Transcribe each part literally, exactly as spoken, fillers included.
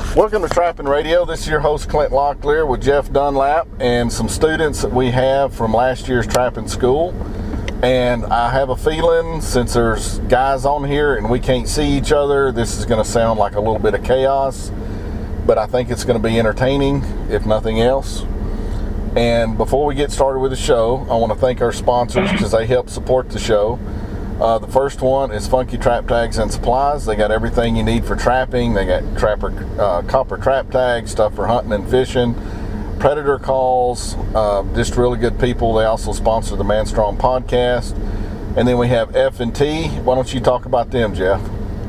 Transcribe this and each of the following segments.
Welcome to Trapping Radio. This is your host Clint Locklear with Jeff Dunlap and some students that we have from last year's trapping school. And I have a feeling, since there's guys on here and we can't see each other, this is going to sound like a little bit of chaos, but I think it's going to be entertaining, if nothing else. And before we get started with the show, I want to thank our sponsors because they help support the show. Uh, the first one is Funky Trap Tags and Supplies. They got everything you need for trapping. They got trapper, uh, copper trap tags, stuff for hunting and fishing, predator calls, uh, just really good people. They also sponsor the Man Strong podcast. And then we have F and T. Why don't you talk about them, Jeff?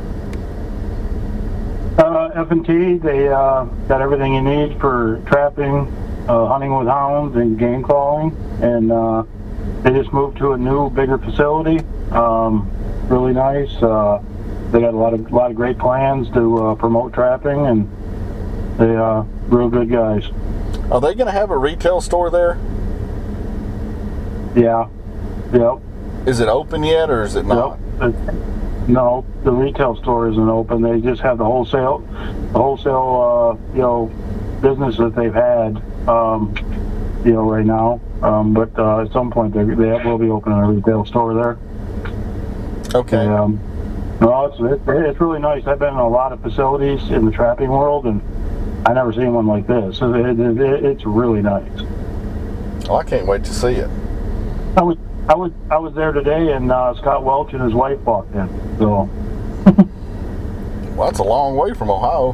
Uh, F and T, they uh, got everything you need for trapping, uh, hunting with hounds, and game calling. And uh, they just moved to a new, bigger facility. Um, really nice. Uh, they got a lot of lot of great plans to uh, promote trapping, and they are uh, real good guys. Are they going to have a retail store there? Yeah. Yep. Is it open yet, or is it not? Yep. No, the retail store isn't open. They just have the wholesale, the wholesale, uh, you know, business that they've had, um, you know, right now. Um, but uh, at some point, they they will be opening a retail store there. Okay. Um, no, it's, it, it's really nice. I've been in a lot of facilities in the trapping world, and I never seen one like this. It, it, it, it's really nice. Well, I can't wait to see it. I was I was I was there today, and uh, Scott Welch and his wife walked in. So. Well, that's a long way from Ohio.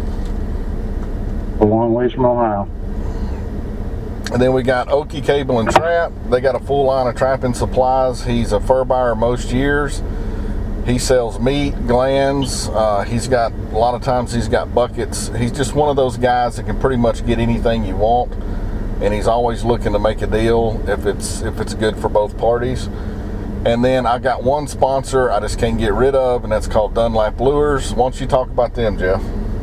A long ways from Ohio. And then we got Okie Cable and Trap. They got a full line of trapping supplies. He's a fur buyer most years. He sells meat, glands. Uh, he's got, a lot of times he's got buckets. He's just one of those guys that can pretty much get anything you want. And he's always looking to make a deal if it's if it's good for both parties. And then I got one sponsor I just can't get rid of, and that's called Dunlap Lures. Why don't you talk about them, Jeff?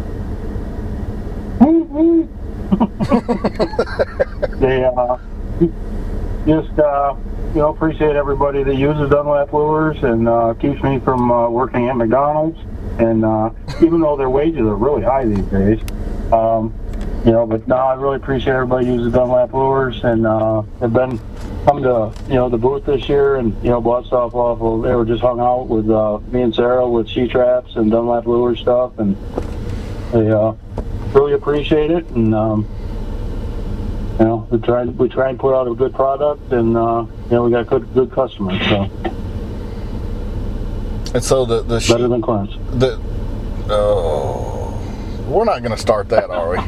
They uh, just uh, you know appreciate everybody that uses Dunlap Lures and uh, keeps me from uh, working at McDonald's. And uh, even though their wages are really high these days, um, you know, but no, I really appreciate everybody uses Dunlap Lures, and uh, they've been come to you know the booth this year and you know bought stuff off of. They were just hung out with uh, me and Sarah with She Traps and Dunlap Lures stuff, and they uh, really appreciate it. And um, you know, we try we try and put out a good product, and uh, you know, we got good good customers. So, and so the the better she, than Clint's. The oh, we're not going to start that, are we?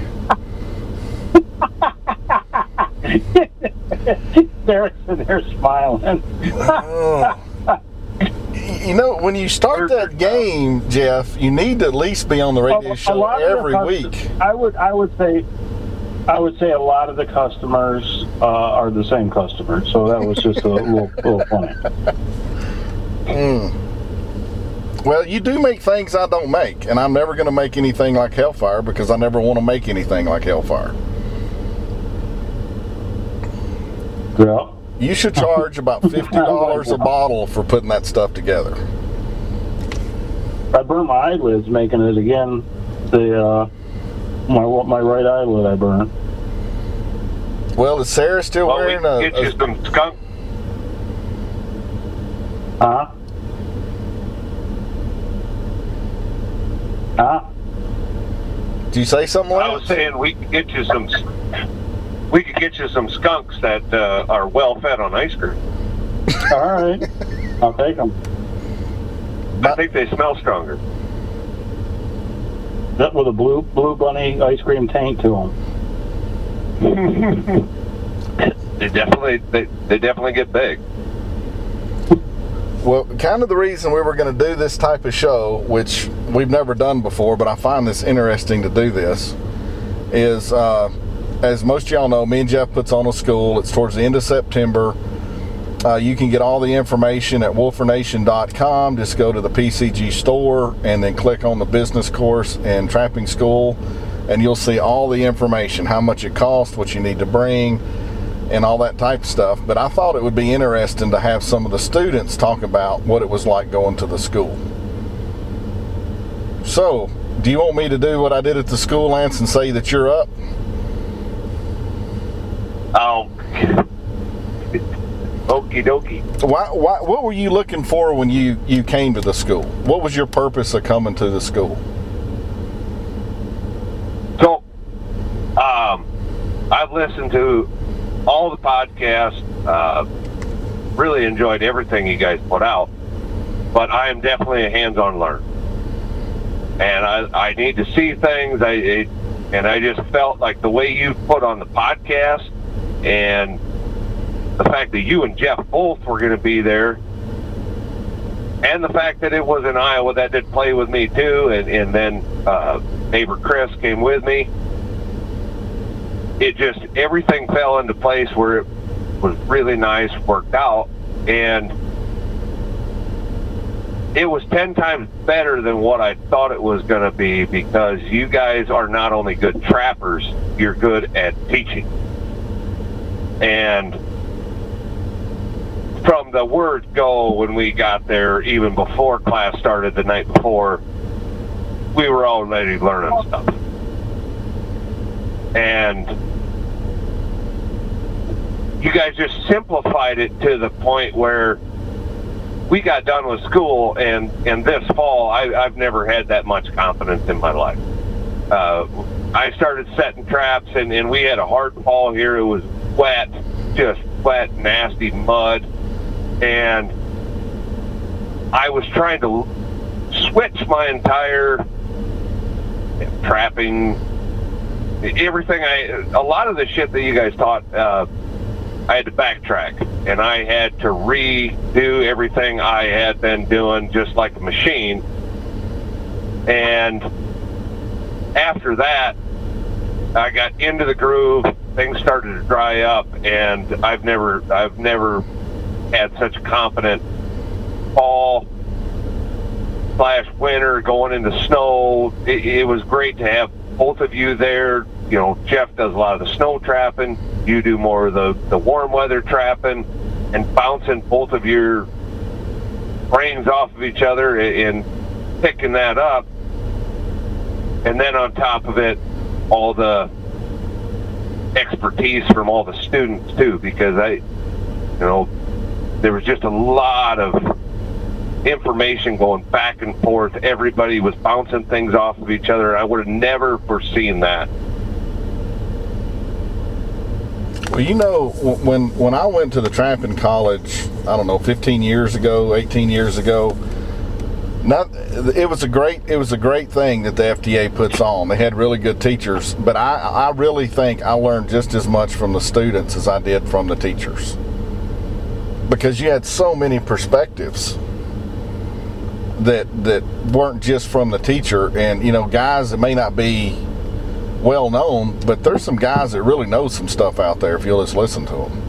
they're they're smiling. oh. You know, when you start that game, Jeff, you need to at least be on the radio a, show a every custom, week. I would I would say. I would say a lot of the customers uh, are the same customers, so that was just a little, little funny. Mm. Well, you do make things I don't make, and I'm never going to make anything like Hellfire because I never want to make anything like Hellfire. Yeah. You should charge about fifty dollars a bottle for putting that stuff together. I burned my eyelids making it again. The uh, my my right eyelid I burnt. Well, is Sarah still well, wearing we a... get you a some skunk. Huh? Huh? Did you say something like I was saying we could get you some... We could get you some skunks that uh, are well fed on ice cream. All right. I'll take them. I think they smell stronger. That with a blue blue bunny ice cream tank to them. they definitely they, they definitely get big. Well, kind of the reason we were going to do this type of show, which we've never done before, but I find this interesting to do this, is uh, as most of y'all know, me and Jeff puts on a school. It's towards the end of September. Uh, you can get all the information at wolfer nation dot com. Just go to the P C G store and then click on the business course and trapping school, and you'll see all the information, how much it costs, what you need to bring, and all that type of stuff. But I thought it would be interesting to have some of the students talk about what it was like going to the school. So, Do you want me to do what I did at the school, Lance, and say that you're up? Oh, okie dokie. Why, why, what were you looking for when you, you came to the school? What was your purpose of coming to the school? So, um, I've listened to all the podcasts, uh, really enjoyed everything you guys put out, but I am definitely a hands-on learner. And I, I need to see things, I, it, and I just felt like the way you put on the podcast and the fact that you and Jeff both were going to be there, and the fact that it was in Iowa, that did play with me too, and, and then uh, neighbor Chris came with me. It just, everything fell into place where it was really nice, worked out, and it was ten times better than what I thought it was going to be, because you guys are not only good trappers, you're good at teaching. And from the word go, when we got there, even before class started the night before, we were already learning stuff. And you guys just simplified it to the point where we got done with school, and, and this fall, I, I've never had that much confidence in my life. Uh, I started setting traps, and, and we had a hard fall here. It was wet, just wet, nasty mud. And I was trying to switch my entire trapping, everything. I, a lot of the shit that you guys taught, uh, I had to backtrack, and I had to redo everything I had been doing just like a machine. And after that, I got into the groove, things started to dry up, and I've never, I've never had such a confident fall slash winter going into snow. It, it was great to have both of you there. You know, Jeff does a lot of the snow trapping. You do more of the, the warm weather trapping, and bouncing both of your brains off of each other and picking that up. And then on top of it, all the expertise from all the students too, because I, you know, there was just a lot of information going back and forth. Everybody was bouncing things off of each other. I would have never foreseen that. Well, you know, when when I went to the trapping college, I don't know, fifteen years ago, eighteen years ago, not, it was a great it was a great thing that the F T A puts on. They had really good teachers, but I, I really think I learned just as much from the students as I did from the teachers, because you had so many perspectives that that weren't just from the teacher. And, you know, guys that may not be well known, but there's some guys that really know some stuff out there if you'll just listen to them.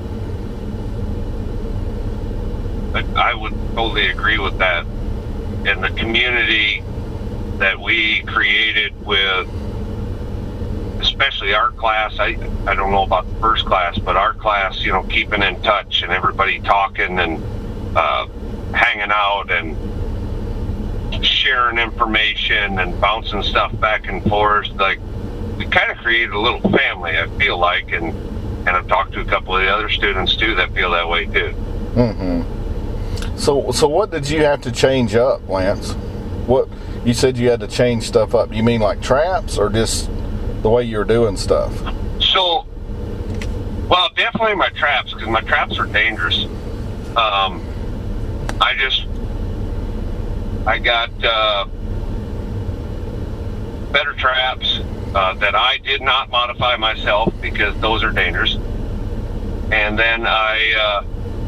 I would totally agree with that. And the community that we created with, especially our class, I, I don't know about the first class, but our class, you know, keeping in touch and everybody talking and uh, hanging out and sharing information and bouncing stuff back and forth. Like, we kind of created a little family, I feel like, and and I've talked to a couple of the other students too that feel that way too. Mm-hmm. So, so what did you have to change up, Lance? What you said you had to change stuff up? You mean like traps, or just the way you were doing stuff? So, well, definitely my traps, because my traps are dangerous. Um, I just, I got uh, better traps uh, that I did not modify myself, because those are dangerous. And then I, uh,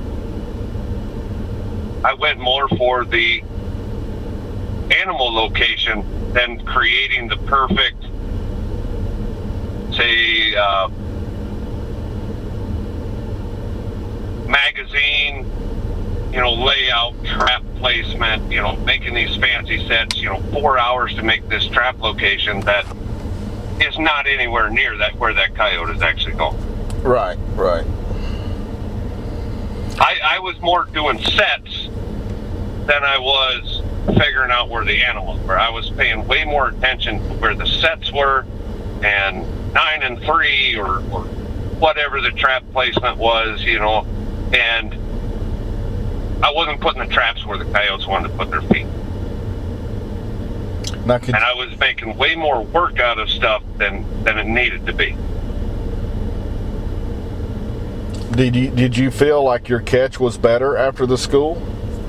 I went more for the animal location than creating the perfect, say, uh, magazine, you know, layout, trap placement, you know, making these fancy sets, you know, four hours to make this trap location that is not anywhere near that where that coyote is actually going. Right, right. I, I was more doing sets than I was figuring out where the animals were. I was paying way more attention to where the sets were, and nine and three, or, or whatever the trap placement was, you know, and I wasn't putting the traps where the coyotes wanted to put their feet. Now, could, and I was making way more work out of stuff than, than it needed to be. Did you did you feel like your catch was better after the school?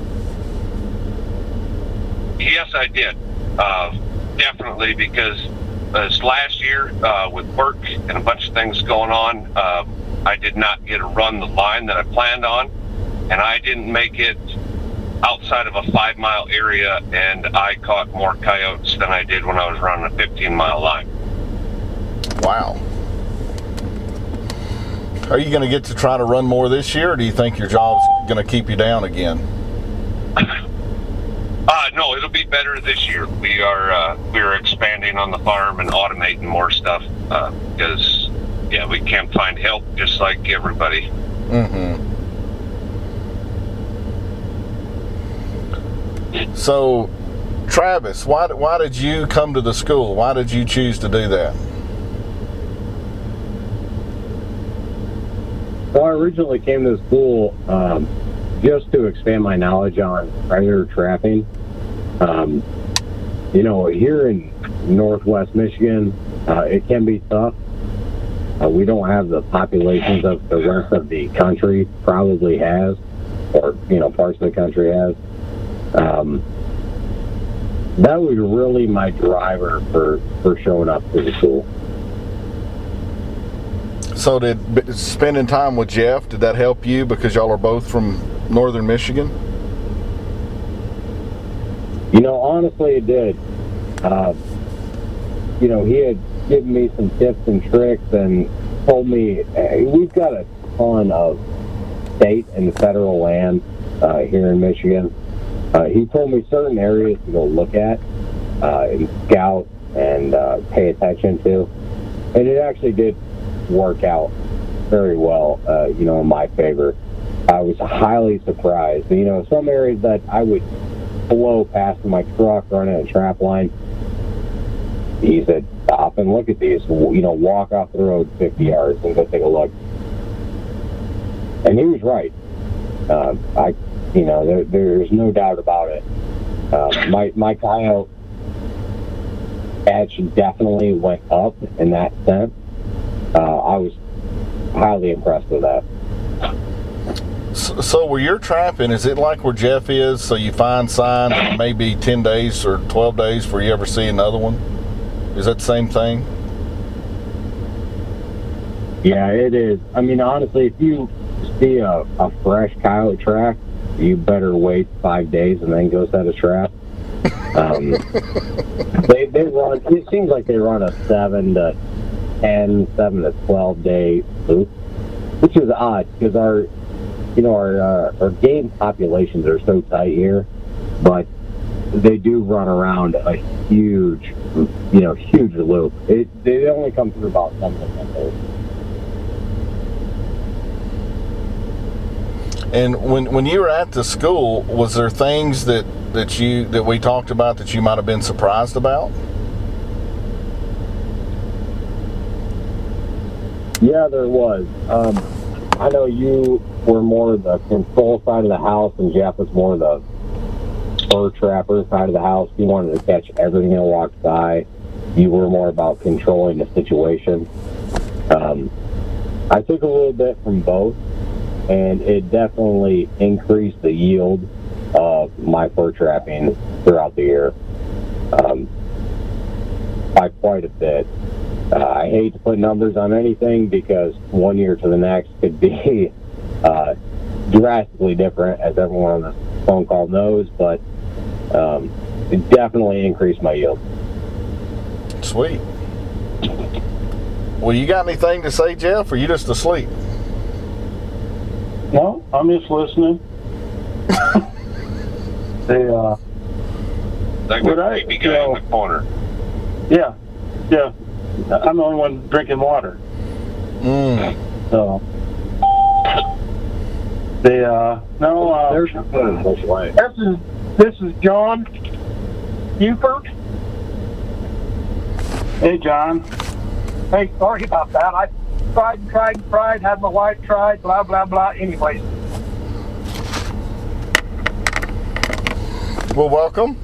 Yes, I did. Uh, definitely, because this last year, uh, with work and a bunch of things going on, uh, I did not get to run the line that I planned on, and I didn't make it outside of a five-mile area, and I caught more coyotes than I did when I was running a fifteen-mile line. Wow. Are you going to get to try to run more this year, or do you think your job's going to keep you down again? Uh, no, it'll be better this year. We are uh, we are expanding on the farm and automating more stuff uh, because, yeah, we can't find help just like everybody. Mm-hmm. So, Travis, why why did you come to the school? Why did you choose to do that? Well, I originally came to the school um, just to expand my knowledge on predator trapping. Um, you know, here in Northwest Michigan, uh, it can be tough. Uh, we don't have the populations of the rest of the country probably has, or, you know, parts of the country has. Um, that was really my driver for, for showing up to the school. So did spending time with Jeff, did that help you because y'all are both from northern Michigan? You know, honestly, it did. Uh, you know, he had given me some tips and tricks and told me, hey, we've got a ton of state and federal land uh, here in Michigan. Uh, he told me certain areas to go look at uh, and scout and uh, pay attention to. And it actually did work out very well, uh, you know, in my favor. I was highly surprised. You know, some areas that I would blow past in my truck running a trap line, he said, stop and look at these. You know, walk off the road fifty yards and go take a look. And he was right. Uh, I, you know, there, there's no doubt about it. Uh, my my coyote catch definitely went up in that sense. Uh, I was highly impressed with that. So, so where you're trapping, is it like where Jeff is? So you find sign and maybe ten days or twelve days before you ever see another one? Is that the same thing? Yeah, it is. I mean, honestly, if you see a, a fresh coyote track, you better wait five days and then go set a trap. Um, they they run. It seems like they run a seven to ten, seven to twelve day loop, which is odd because our, you know, our uh, our game populations are so tight here, but they do run around a huge, you know, huge loop. It they only come through about seven to ten days. And when when you were at the school, was there things that, that you that we talked about that you might have been surprised about? Yeah, there was. Um, I know you were more the control side of the house, and Jeff was more the fur trapper side of the house. You wanted to catch everything that walked by. You were more about controlling the situation. Um, I took a little bit from both, and it definitely increased the yield of my fur trapping throughout the year um, by quite a bit. Uh, I hate to put numbers on anything because one year to the next could be uh, drastically different, as everyone on this phone call knows, but um, it definitely increased my yield. Sweet. Well, you got anything to say, Jeff, or you just asleep? No, I'm just listening. they, uh, That Would good I- creepy you guy know- in the corner. yeah, yeah. I'm the only one drinking water. Mm. So, they, uh, no, uh, There's no push away. this is, this is John. Buford. Hey, John. Hey, sorry about that. I tried and tried and tried, had my wife tried, blah, blah, blah. Anyways. Well, welcome.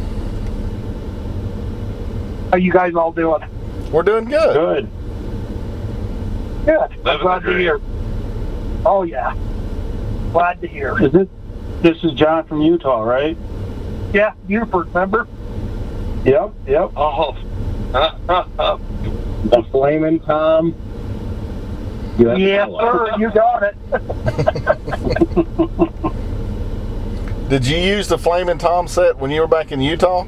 How you guys all doing? We're doing good. Good. Good. I'm Living glad the to dream. hear. Oh, yeah. Glad to hear. Is this this is John from Utah, right? Yeah, Buford, remember? Yep. Yep. Oh. The Flamin' Tom. U S Yes, Pilot. sir. You got it. Did you use the Flamin' Tom set when you were back in Utah?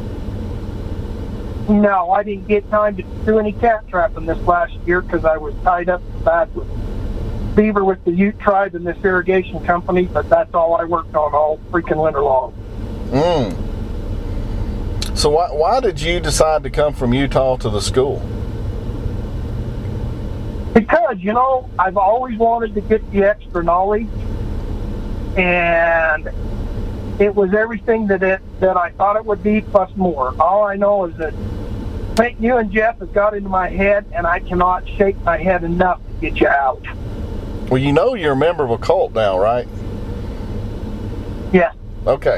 No, I didn't get time to do any cat trapping this last year because I was tied up bad with beaver with the Ute tribe and this irrigation company, but that's all I worked on all freaking winter long. Mm. So why why did you decide to come from Utah to the school? Because, you know, I've always wanted to get the extra knowledge, and it was everything that it that I thought it would be plus more. All I know is that I think you and Jeff has got into my head, and I cannot shake my head enough to get you out. Well, you know you're a member of a cult now, right? Yeah. Okay.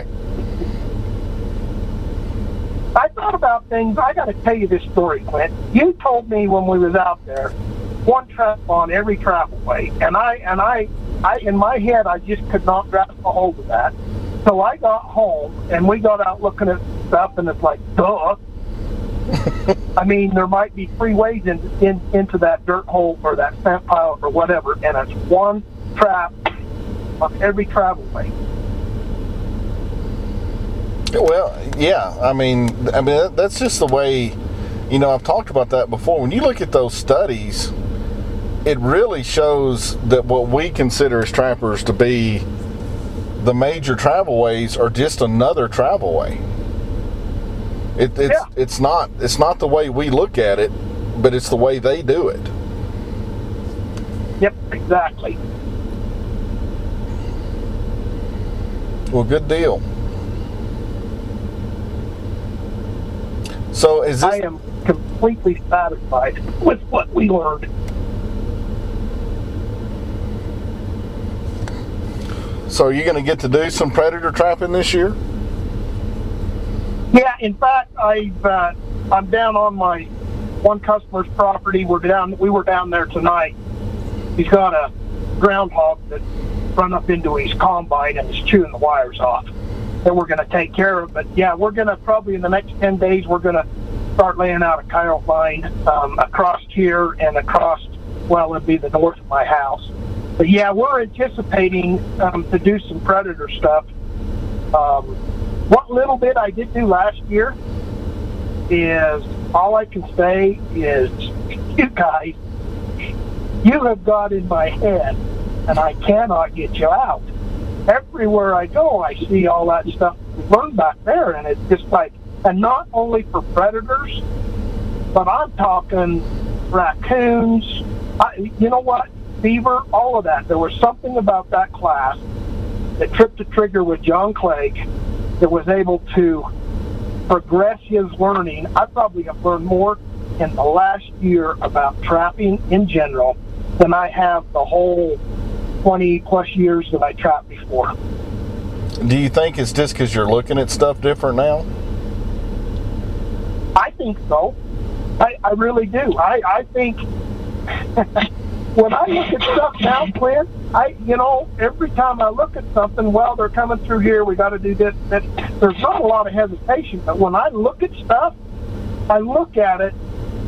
I thought about things. I got to tell you this story, Clint. You told me when we was out there, one trap on every travel way, and I and I, I in my head I just could not grasp a hold of that. So I got home and we got out looking at stuff, and it's like, duh. I mean, there might be three ways in, in into that dirt hole or that sand pile or whatever, and it's one trap on every travel way. Well, yeah. I mean, I mean that's just the way. You know, I've talked about that before. When you look at those studies, it really shows that what we consider as trappers to be the major travel ways are just another travel way. It, it's Yeah. it's not it's not the way we look at it, but it's the way they do it. Yep, exactly. Well, good deal. So is this? I am completely satisfied with what we learned. So are you going to get to do some predator trapping this year? Yeah, in fact, I've uh, I'm down on my one customer's property. We're down. We were down there tonight. He's got a groundhog that run up into his combine and is chewing the wires off. That we're going to take care of. But yeah, we're going to probably in the next ten days we're going to start laying out a coyote line um, across here and across. Well, it'd be the north of my house. But yeah, we're anticipating um, to do some predator stuff. Um, what little bit I did do last year is, all I can say is, you guys, you have got in my head, and I cannot get you out. Everywhere I go, I see all that stuff we learned back there, and it's just like, and not only for predators, but I'm talking raccoons. I, you know what? Beaver, all of that. There was something about that class that tripped the trigger with John Clegg that was able to progress his learning. I probably have learned more in the last year about trapping in general than I have the whole twenty plus years that I trapped before. Do you think it's just because you're looking at stuff different now? I think so. I, I really do. I, I think when I look at stuff now, Clint, I, you know, every time I look at something, well, they're coming through here, we got to do this, that. There's not a lot of hesitation, but when I look at stuff, I look at it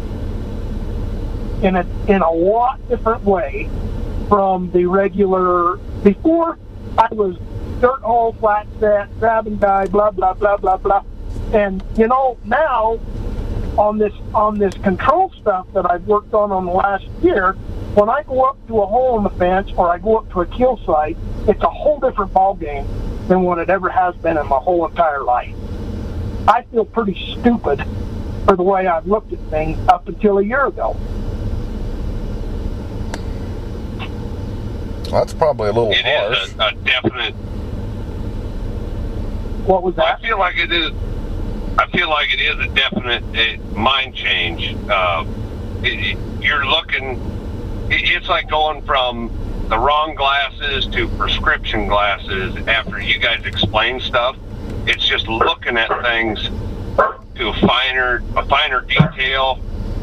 in a in a lot different way from the regular. Before, I was dirt hole, flat set, grabbing guy, blah blah blah blah blah, and you know now on this on this control stuff that I've worked on on the last year. When I go up to a hole in the fence or I go up to a kill site, it's a whole different ball game than what it ever has been in my whole entire life. I feel pretty stupid for the way I've looked at things up until a year ago. Well, that's probably a little It harsh. is a, a definite. What was I that? feel like it is. I feel like it is a definite uh, mind change. Uh, it, it, you're looking, it, it's like going from the wrong glasses to prescription glasses after you guys explain stuff. It's just looking at things to a finer, a finer detail,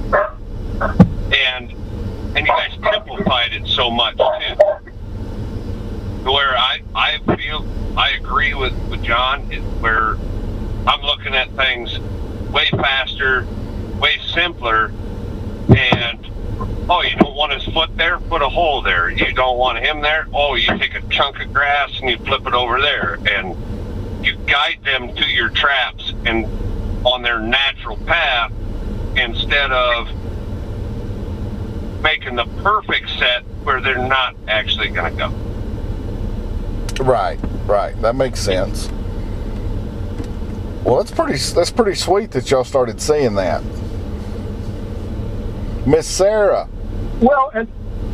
and and you guys simplified it so much too. Where I, I feel I agree with, with John, where I'm looking at things way faster, way simpler, and oh, you don't want his foot there? Put a hole there. You don't want him there? Oh, you take a chunk of grass and you flip it over there, and you guide them to your traps and on their natural path instead of making the perfect set where they're not actually going to go. Right, right. That makes sense. Well, that's pretty. That's pretty sweet that y'all started seeing that, Miss Sarah. Well, and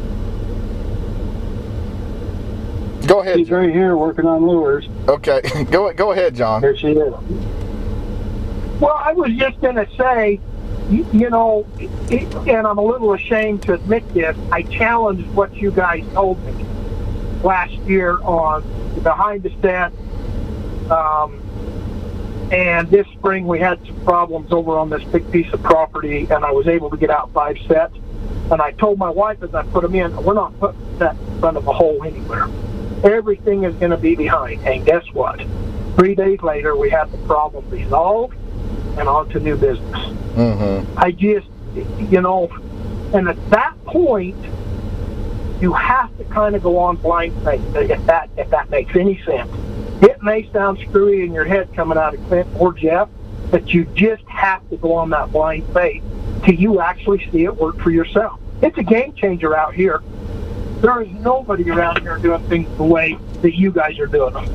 go ahead. She's right here working on lures. Okay, go go ahead, John. Here she is. well, I was just going to say, you, you know, it, and I'm a little ashamed to admit this, I challenged what you guys told me last year on behind the set. Um, and this spring we had some problems over on this big piece of property, and I was able to get out five sets. And I told my wife as I put them in, we're not putting that in front of a hole anywhere. Everything is going to be behind. And guess what? Three days later, we had the problem resolved and on to new business. Mm-hmm. I just, you know, and at that point, you have to kind of go on blind faith, if that if that makes any sense. It may sound screwy in your head coming out of Clint or Jeff, but you just have to go on that blind faith till you actually see it work for yourself. It's a game changer out here. There is nobody around here doing things the way that you guys are doing them.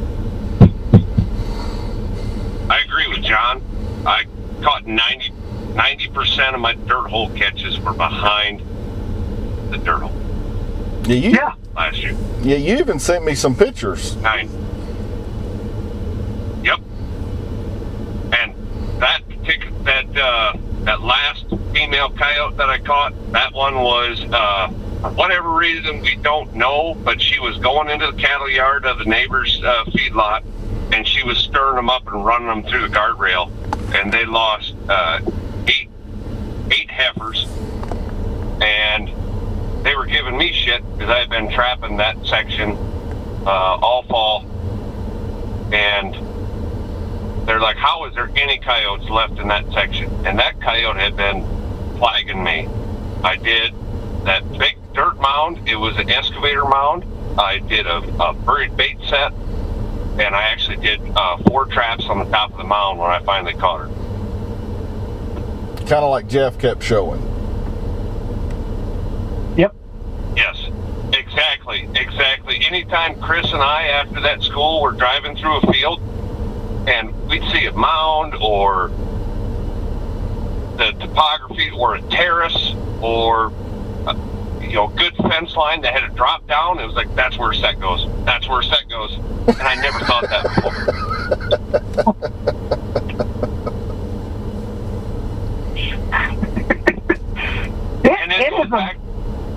I agree with John. I caught ninety percent of my dirt hole catches were behind the dirt hole. Yeah, you, Yeah. Last year. Yeah, you even sent me some pictures. Nine. Yep. And that particular, that uh, that last female coyote that I caught, that one was uh, for whatever reason we don't know, but she was going into the cattle yard of the neighbor's uh, feedlot, and she was stirring them up and running them through the guardrail, and they lost uh, eight eight heifers, and they were giving me shit because I had been trapping that section uh, all fall, and they're like, how is there any coyotes left in that section? And that coyote had been plaguing me. I did that big dirt mound. It was an excavator mound. I did a, a buried bait set, and I actually did uh, four traps on the top of the mound when I finally caught her. Kind of like Jeff kept showing. Yep. Yes, exactly, exactly. Anytime Chris and I, after that school, were driving through a field, and we'd see a mound or the topography or a terrace or a, you know, good fence line that had a drop down, it was like, that's where a set goes. That's where a set goes. And I never thought that before. It, And then it go is back. a,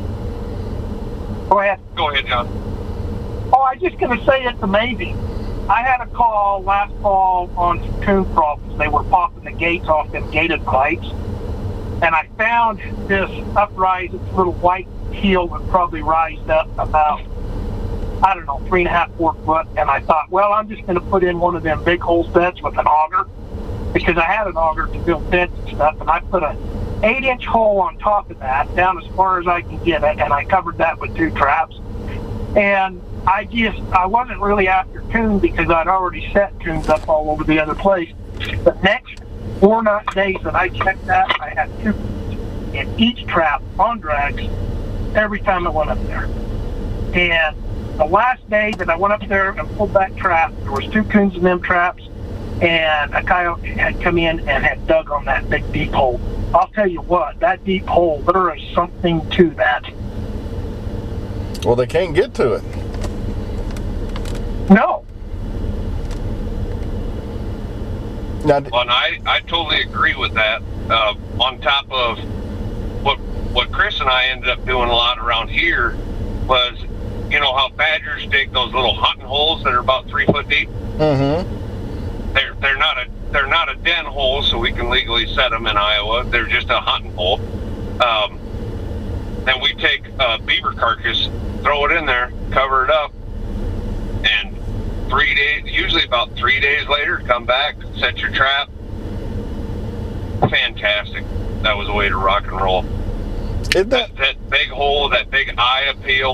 go ahead. Go ahead, John. Oh, I was just going to say it's amazing. I had a call last fall on some coon problems. They were popping the gates off them gated pipes. And I found this uprise, this little white heel that probably rised up about, I don't know, three and a half, four foot. And I thought, well, I'm just going to put in one of them big hole sets with an auger, because I had an auger to build beds and stuff. And I put an eight inch hole on top of that, down as far as I can get it. And I covered that with two traps. And I just, I wasn't really after coon because I'd already set coons up all over the other place. The next four night days that I checked that, I had two coons in each trap on drags every time I went up there. And the last day that I went up there and pulled that trap, there was two coons in them traps, and a coyote had come in and had dug on that big deep hole. I'll tell you what, that deep hole, there is something to that. Well, they can't get to it. No. Now, Well, and I, I totally agree with that. Uh, on top of what what Chris and I ended up doing a lot around here was, you know how badgers dig those little hunting holes that are about three foot deep. mm-hmm. They're they're not a they're not a den hole, so we can legally set them in Iowa. They're just a hunting hole. Um, and we take a beaver carcass, throw it in there, cover it up, and three days, usually about three days later, come back, set your trap. Fantastic. That was a way to rock and roll. Isn't that, That, that big hole, that big eye appeal.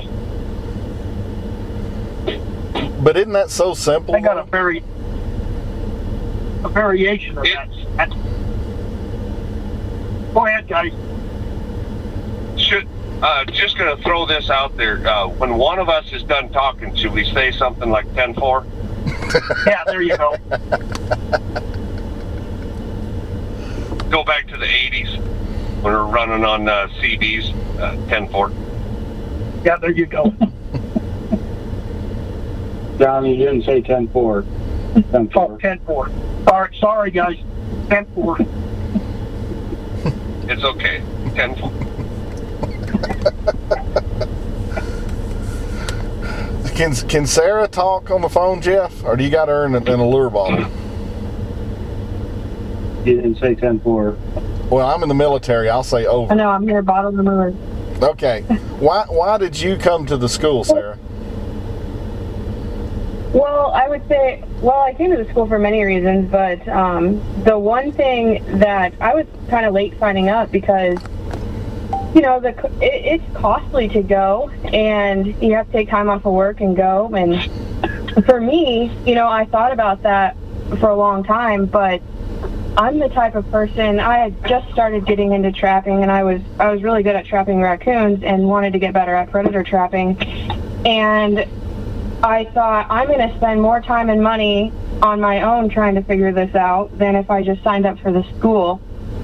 but isn't that so simple? I got a very a variation of It- that. That's, go ahead, guys. Should uh, just gonna throw this out there. Uh, when one of us is done talking, should we say something like ten four? Yeah, there you go. Go back to the eighties when we were running on uh, C Ds, uh, ten four. Yeah, there you go. John, you didn't say ten four. ten Oh, four. ten four. Sorry, sorry, guys. ten four. It's okay. ten four. Can can Sarah talk on the phone, Jeff, or do you got her in a, in a lure bottle? You didn't say ten four. Well, I'm in the military. I'll say I over. know, I'm here, bottle the moon. Okay. Why why did you come to the school, Sarah? Well, I would say, well, I came to the school for many reasons, but um, the one thing that I was kind of late signing up because, you know, the it, it's costly to go, and you have to take time off of work and go. And for me, you know, I thought about that for a long time, but I'm the type of person, I had just started getting into trapping, and I was I was really good at trapping raccoons and wanted to get better at predator trapping. And I thought, I'm going to spend more time and money on my own trying to figure this out than if I just signed up for the school.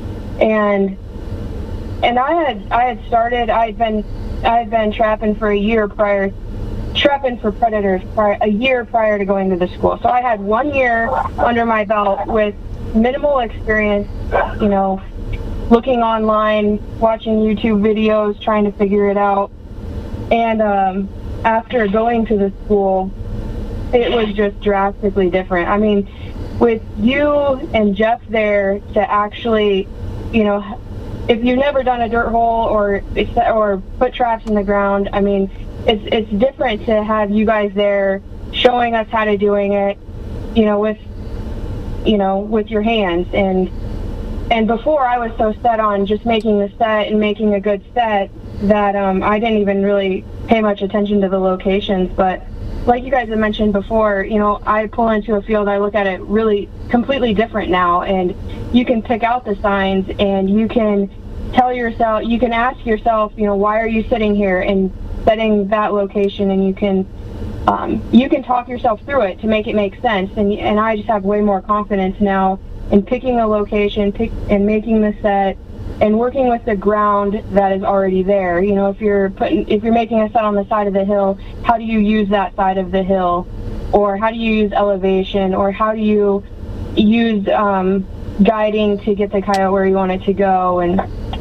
And and I had I had started, I had been I had been trapping for a year prior, trapping for predators prior, a year prior to going to the school. So I had one year under my belt with minimal experience, you know, looking online, watching YouTube videos, trying to figure it out. And um, after going to the school, it was just drastically different. I mean, with you and Jeff there to actually, you know, if you've never done a dirt hole or or put traps in the ground, I mean, it's it's different to have you guys there showing us how to doing it, you know, with you know, with your hands. And and before I was so set on just making the set and making a good set that um, I didn't even really pay much attention to the locations. But like you guys have mentioned before, you know, I pull into a field, I look at it really completely different now, and you can pick out the signs and you can tell yourself, you can ask yourself, you know, why are you sitting here and setting that location, and you can um, you can talk yourself through it to make it make sense. And and I just have way more confidence now in picking a location, pick and making the set, and working with the ground that is already there. You know, if you're putting, if you're making a set on the side of the hill, how do you use that side of the hill, or how do you use elevation, or how do you use um, guiding to get the coyote where you want it to go, and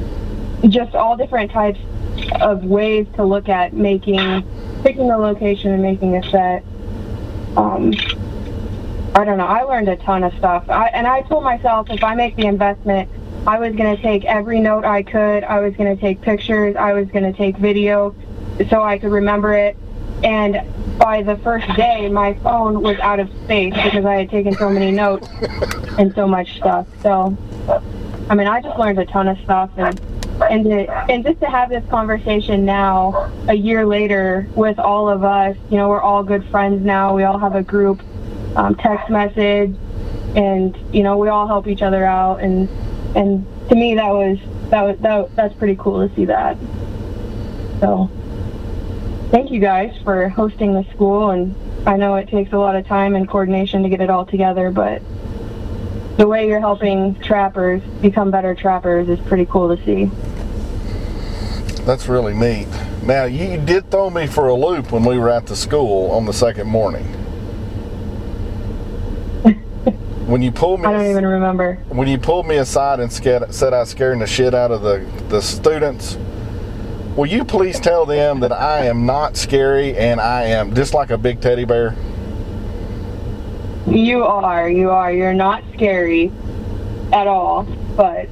just all different types of ways to look at making, picking a location and making a set. Um, I don't know. I learned a ton of stuff. I, and I told myself if I make the investment, I was going to take every note I could. I was going to take pictures. I was going to take video so I could remember it. And by the first day, my phone was out of space because I had taken so many notes and so much stuff. So, I mean, I just learned a ton of stuff. And and, to, and just to have this conversation now, a year later, with all of us, you know, we're all good friends now. We all have a group um, text message, and, you know, we all help each other out. And And to me, that was that was that, that's pretty cool to see that. So, thank you guys for hosting the school, and I know it takes a lot of time and coordination to get it all together, but the way you're helping trappers become better trappers is pretty cool to see. That's really neat. Now, you did throw me for a loop when we were at the school on the second morning. when you pulled me, I don't even remember. When you pulled me aside and scared, said I was scaring the shit out of the the students, will you please tell them that I am not scary and I am just like a big teddy bear? You are. You are. You're not scary at all, but.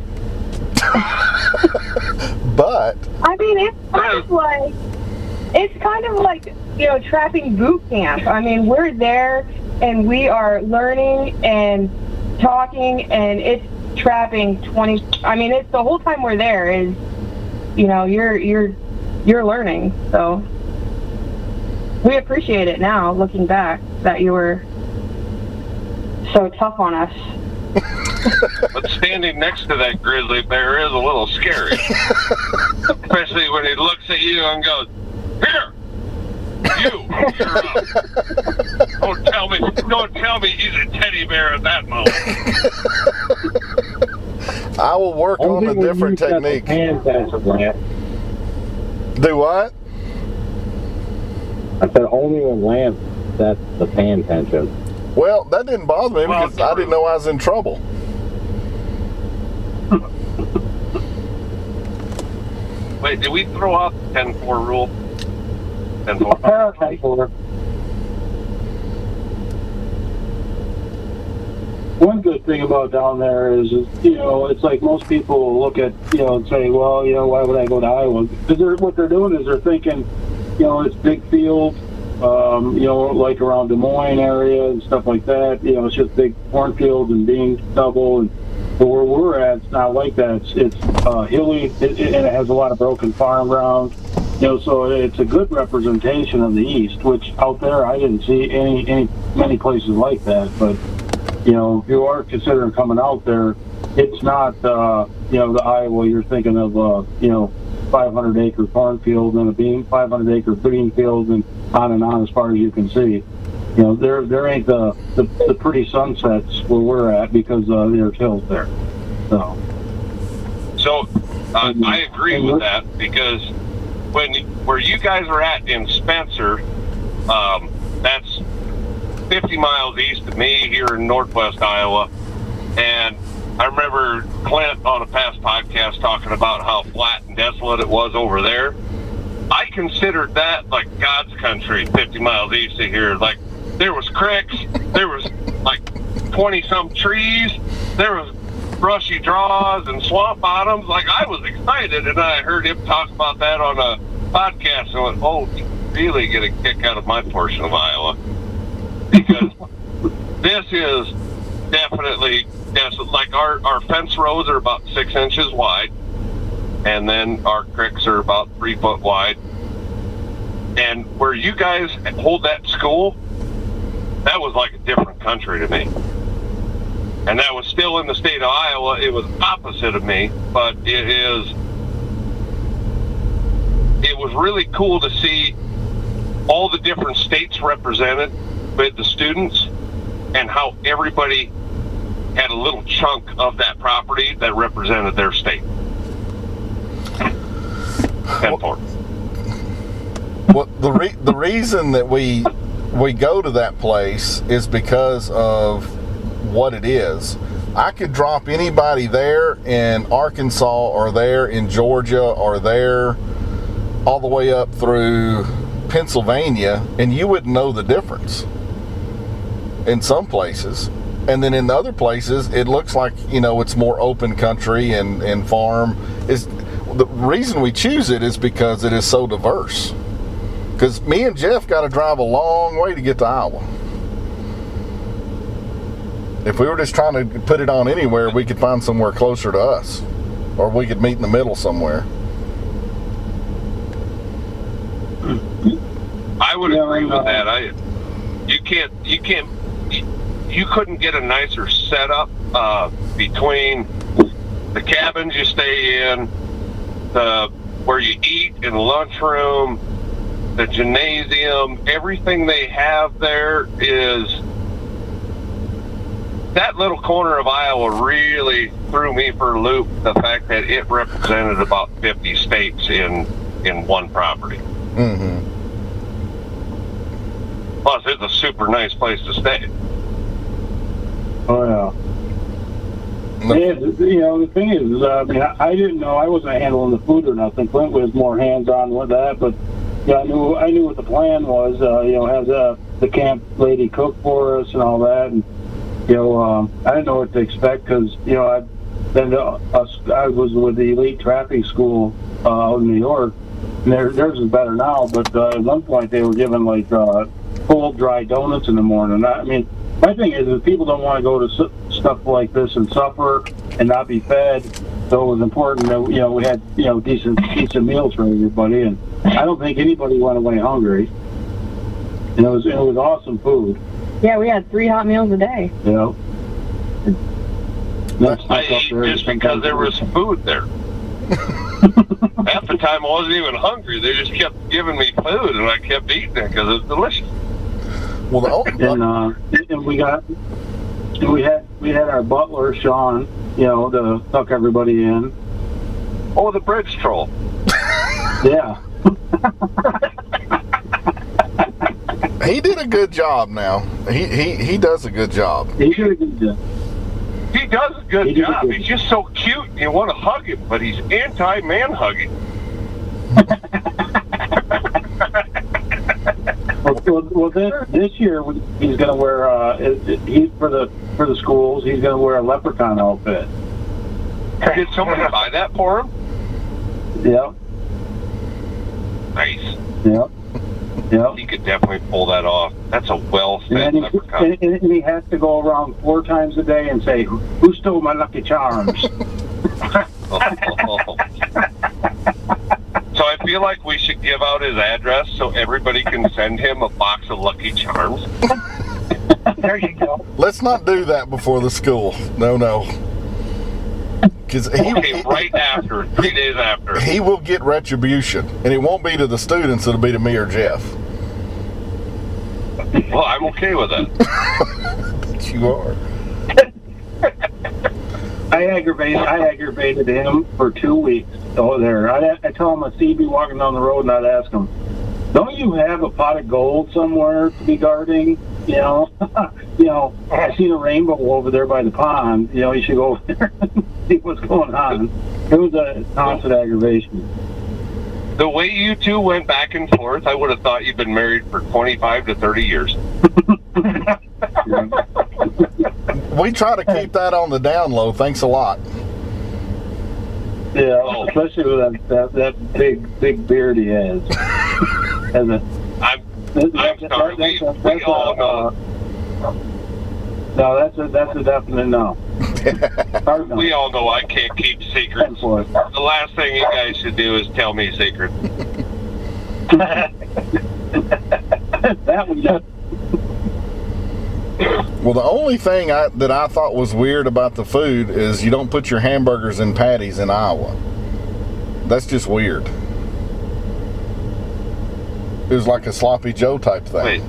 But. I mean, it's kind of like. It's kind of like, you know, trapping boot camp. I mean, we're there and we are learning and talking, and it's trapping twenty. I mean, it's the whole time we're there is, you know, you're you're you're learning. So we appreciate it now, looking back, that you were so tough on us. But standing next to that grizzly bear is a little scary, especially when he looks at you and goes, "Here, you, you're up." Don't tell me, don't tell me he's a teddy bear at that moment. I will work Only on a when different you set technique. the pan tension, Lance. Do what? I said only when Lance sets the pan tension. Well, that didn't bother me Well, because I didn't know I was in trouble. Wait, did we throw out the ten four rule? ten four. One good thing about down there is, is, you know, it's like most people look at, you know, and say, well, you know, why would I go to Iowa? Because they're, what they're doing is they're thinking, you know, it's big field, um, you know, like around Des Moines area and stuff like that. You know, it's just big cornfields and being stubble. And but where we're at, it's not like that. It's, it's uh, hilly, it, it, and it has a lot of broken farm ground. You know, so it's a good representation of the East, which out there I didn't see any, any many places like that. But you know, if you are considering coming out there, it's not, uh, you know, the Iowa you're thinking of, uh, you know, five hundred acre cornfield and a bean, five hundred acre bean field, and on and on as far as you can see. You know, there there ain't the, the, the pretty sunsets where we're at because uh, there's hills there. So, So uh, I agree with that, because when where you guys are at in Spencer, um, that's fifty miles east of me here in northwest Iowa, and I remember Clint on a past podcast talking about how flat and desolate it was over there. I considered that like God's country, fifty miles east of here. Like, there was creeks, there was like twenty some trees, there was brushy draws and swamp bottoms. Like, I was excited, and I heard him talk about that on a podcast, and I went, oh, you really get a kick out of my portion of Iowa, because this is definitely desolate. Like, our, our fence rows are about six inches wide, and then our creeks are about three foot wide. And where you guys hold that school, that was like a different country to me. And that was still in the state of Iowa. It was opposite of me, but it is, it was really cool to see all the different states represented with the students, and how everybody had a little chunk of that property that represented their state. ten four. Well, the re- the reason that we we go to that place is because of what it is. I could drop anybody there in Arkansas or there in Georgia or there all the way up through Pennsylvania, and you wouldn't know the difference in some places. And then in the other places, it looks like, you know, it's more open country and, and farm. Is the reason we choose it is because it is so diverse. Because me and Jeff got to drive a long way to get to Iowa. If we were just trying to put it on anywhere, we could find somewhere closer to us, or we could meet in the middle somewhere. I would Yeah, agree with uh, that. I, you can't, you can't, you, you couldn't get a nicer setup uh, between the cabins you stay in, the where you eat in the lunchroom, the gymnasium. Everything they have there is. That little corner of Iowa really threw me for a loop. The fact that it represented about fifty states in in one property. Mm-hmm. Plus, it's a super nice place to stay. Oh yeah. No. Yeah, you know, the thing is, uh, I mean, I, I didn't know I wasn't handling the food or nothing. Clint was more hands-on with that, but yeah, I knew I knew what the plan was. Uh, you know, have the the camp lady cook for us and all that, and you know, um, I didn't know what to expect because you know I've been to, uh, I was with the elite trapping school uh, out in New York, and their, theirs is better now. But uh, at one point they were giving like uh, cold dry donuts in the morning. I, I mean. My thing is that people don't want to go to su- stuff like this and suffer and not be fed. So it was important that you know we had you know decent decent meals for everybody, and I don't think anybody went away hungry. And it was it was awesome food. Yeah, we had three hot meals a day. You know. I ate just because there was food there. Half the time I wasn't even hungry. They just kept giving me food, and I kept eating it because it was delicious. Well, the, and uh, and we got and we had we had our butler Sean, you know, to tuck everybody in. Oh, the bridge troll. Yeah. he did a good job. Now he he he does a good job. He did a good job. He does a good He did a job. good He's just so cute, and you want to hug him, but he's anti-man hugging. Well, well this, this year he's going to wear. Uh, he for the for the schools. He's going to wear a leprechaun outfit. Did somebody buy that for him? Yep. Nice. Yep. Yep. He could definitely pull that off. That's a well-fed And, he, leprechaun. and, and he has to go around four times a day and say, "Who stole my Lucky Charms?" So I feel like we should give out his address so everybody can send him a box of Lucky Charms. There you go. Let's not do that before the school. No, no. Because he, Okay, right after, three days after. he will get retribution, and it won't be to the students. It'll be to me or Jeff. Well, I'm okay with that. But you are. I aggravated. I aggravated him for two weeks. Oh, there. I I tell him I'd see me walking down the road, and I'd ask him, "Don't you have a pot of gold somewhere to be guarding?" You know, you know. I seen a rainbow over there by the pond. You know, you should go over there and see what's going on. It was a constant aggravation. The way you two went back and forth, I would have thought you'd been married for twenty-five to thirty years. We try to keep that on the down low. Thanks a lot. Yeah, Oh. especially with that, that that big big beard he has. Has a, I'm, that, I'm that, sorry. that, We, that's a, we that's all a, know. uh, no, that's a that's a definite no. Hard no. We all know I can't keep secrets. For it. The last thing you guys should do is tell me secrets. That was just. Well, the only thing I, that I thought was weird about the food is you don't put your hamburgers in patties in Iowa. That's just weird. It was like a sloppy Joe type thing. Wait.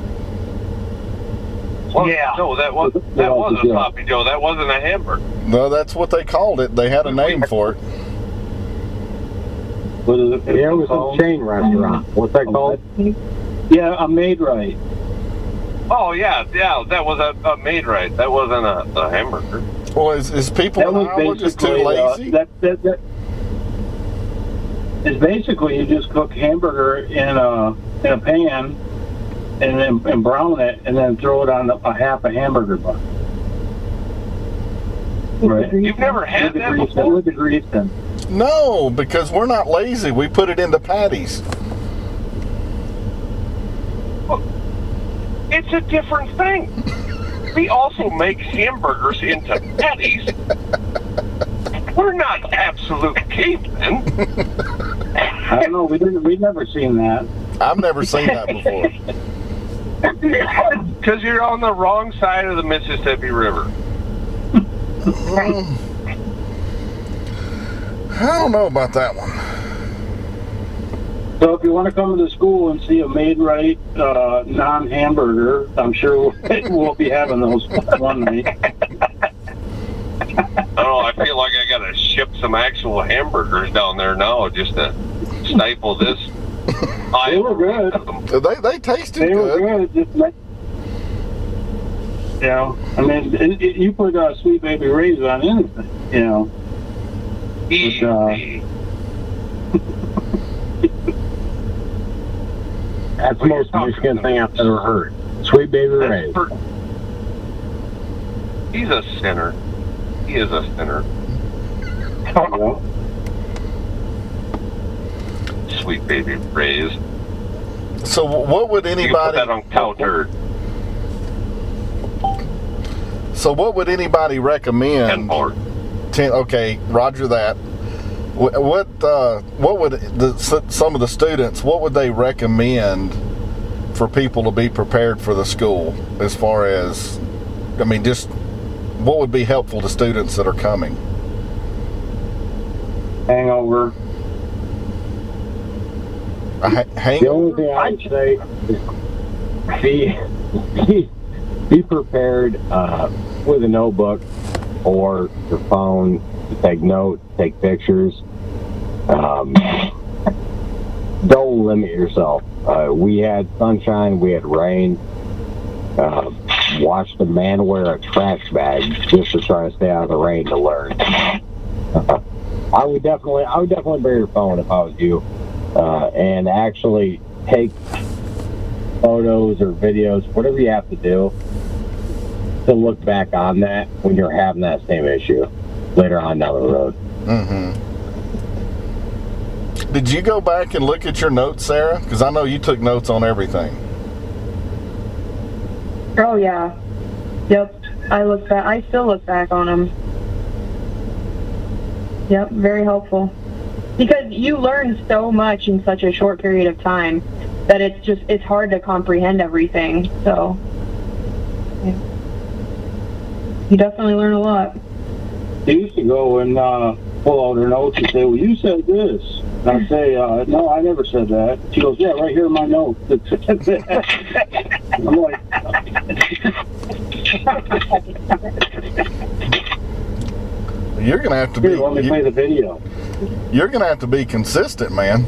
Well, Yeah. No, that was that was a sloppy Joe. That wasn't a hamburger. No, that's what they called it. They had a name for it. What is it? Yeah, it was a chain restaurant. What's that called? Yeah, a made right. Oh yeah, yeah. That was a, a made right. That wasn't a, a hamburger. Well, is, is people That in was Iowa just too basically uh, lazy? that, that that. It's basically you just cook hamburger in a in a pan, and then and brown it, and then throw it on a, a half a hamburger bun. Right. You've never had With the that grease, before? with the grease in. No, because we're not lazy. We put it into patties. It's a different thing. We also make hamburgers into patties. We're not absolute cavemen. I don't know. We didn't. We never seen that. I've never seen that before. Because you're on the wrong side of the Mississippi River. Um, I don't know about that one. So if you want to come to the school and see a made right uh, non-hamburger, I'm sure we'll, we'll be having those one night. I don't know. I feel like I got to ship some actual hamburgers down there now just to stifle this. They were good. They they tasted They were good. good. Just make, You know, I mean, it, it, you put uh, Sweet Baby Ray's on anything, you know. Easy. But, uh, That's the most Michigan thing I've ever heard. Sweet Baby Ray's. Per- He's a sinner. He is a sinner. you know. Sweet Baby Ray's. So what would You can put anybody? that on cow turd. So what would anybody Ten recommend? part. Ten, okay, Roger that. What what, uh, what would the, some of the students? What would they recommend for people to be prepared for the school? As far as, I mean, just what would be helpful to students that are coming? Hangover. A ha- hang. The only thing I would say is be, be, be prepared uh, with a notebook or your phone to take notes, take pictures. Um, don't limit yourself. Uh, we had sunshine, we had rain. Uh, watched a man wear a trash bag just to try to stay out of the rain to learn. Uh, I would definitely, I would definitely bring your phone if I was you. Uh, and actually take photos or videos, whatever you have to do, to look back on that when you're having that same issue later on down the road. Mm-hmm. Did you go back and look at your notes, Sarah? Because I know you took notes on everything. Oh yeah. Yep. I look back. I still look back on them. Yep. Very helpful. Because you learn so much in such a short period of time that it's just, it's hard to comprehend everything. So, yeah. You definitely learn a lot. They used to go and uh, pull out her notes and say, well, you said this. And I say, uh, no, I never said that. She goes, yeah, right here in my notes. I'm like, You're gonna have to be. here, let me play the video. You're gonna have to be consistent, man.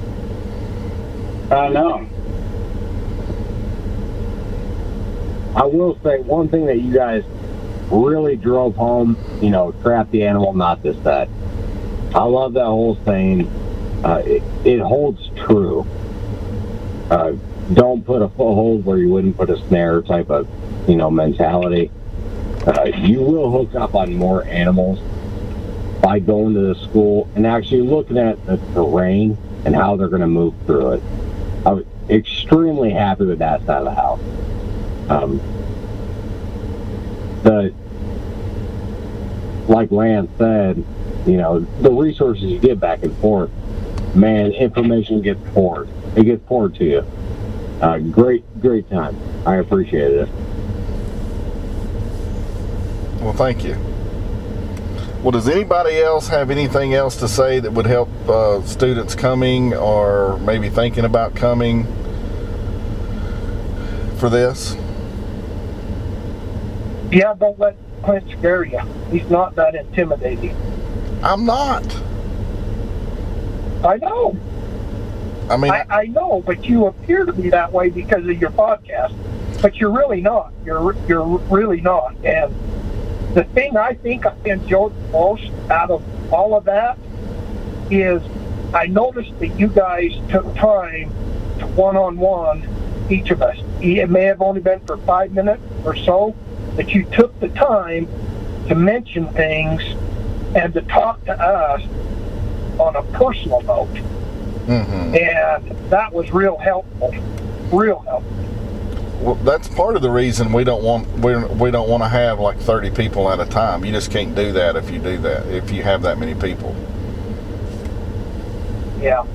I know. I will say one thing that you guys really drove home, you know, trap the animal, not this, that. I love that whole saying. Uh, it, it holds true. Uh, don't put a foothold where you wouldn't put a snare type of, you know, mentality. Uh, you will hook up on more animals by going to the school and actually looking at the terrain and how they're going to move through it. I was extremely happy with that side of the house. Um, the, like Lance said, you know, the resources you get back and forth, man, information gets poured. It gets poured to you. Uh, great, great time. I appreciated it. Well, thank you. Well, does anybody else have anything else to say that would help uh, students coming or maybe thinking about coming for this? Yeah, don't let Clint scare you. He's not that intimidating. I'm not. I know. I mean, I, I know, but you appear to be that way because of your podcast. But you're really not. You're you're really not. And the thing I think I enjoyed the most out of all of that is I noticed that you guys took time to one-on-one each of us. It may have only been for five minutes or so, but you took the time to mention things and to talk to us on a personal note. mm-hmm. And that was real helpful. Real helpful. Well, that's part of the reason we don't want we we don't want to have like thirty people at a time. You just can't do that if you do that. If you have that many people. Yeah.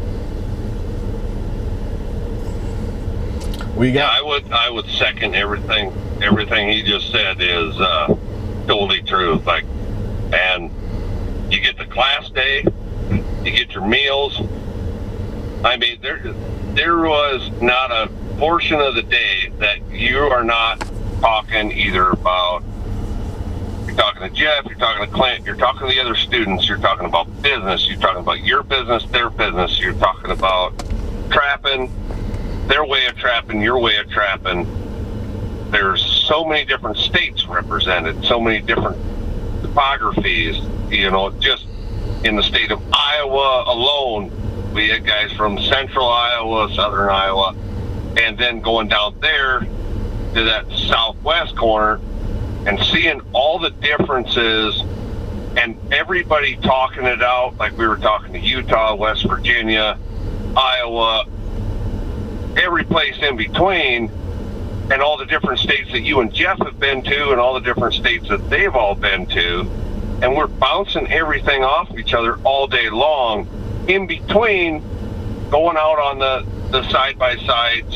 We Yeah, got. I would I would second everything everything he just said is uh, totally true. Like, and you get the class day, you get your meals. I mean, there there was not a portion of the day that you are not talking either about. You're talking to Jeff, you're talking to Clint, you're talking to the other students, you're talking about business, you're talking about your business, their business, you're talking about trapping, their way of trapping, your way of trapping. There's so many different states represented, so many different topographies, you know, just in the state of Iowa alone, we had guys from central Iowa, southern Iowa, and then going down there to that southwest corner and seeing all the differences and everybody talking it out, like we were talking to Utah, West Virginia, Iowa, every place in between, and all the different states that you and Jeff have been to and all the different states that they've all been to. And we're bouncing everything off each other all day long, in between going out on the, the side-by-sides.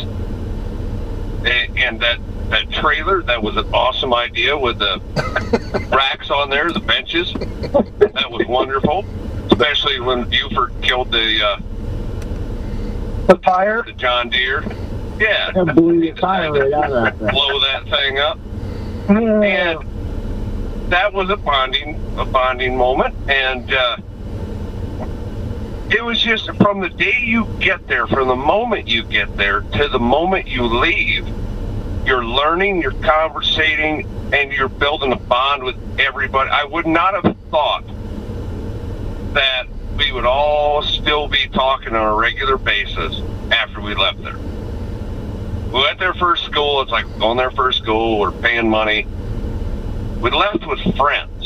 And, and that, that trailer, that was an awesome idea with the racks on there, the benches. That was wonderful, especially when Buford killed the... Uh, The tire? The John Deere. Yeah. I blew the tire right out of that thing. Blow that thing up. And that was a bonding, a bonding moment. And uh, it was just from the day you get there, from the moment you get there to the moment you leave, you're learning, you're conversating, and you're building a bond with everybody. I would not have thought that we would all still be talking on a regular basis after we left there. We went there for school. It's like going there for school. We're paying money. We left with friends.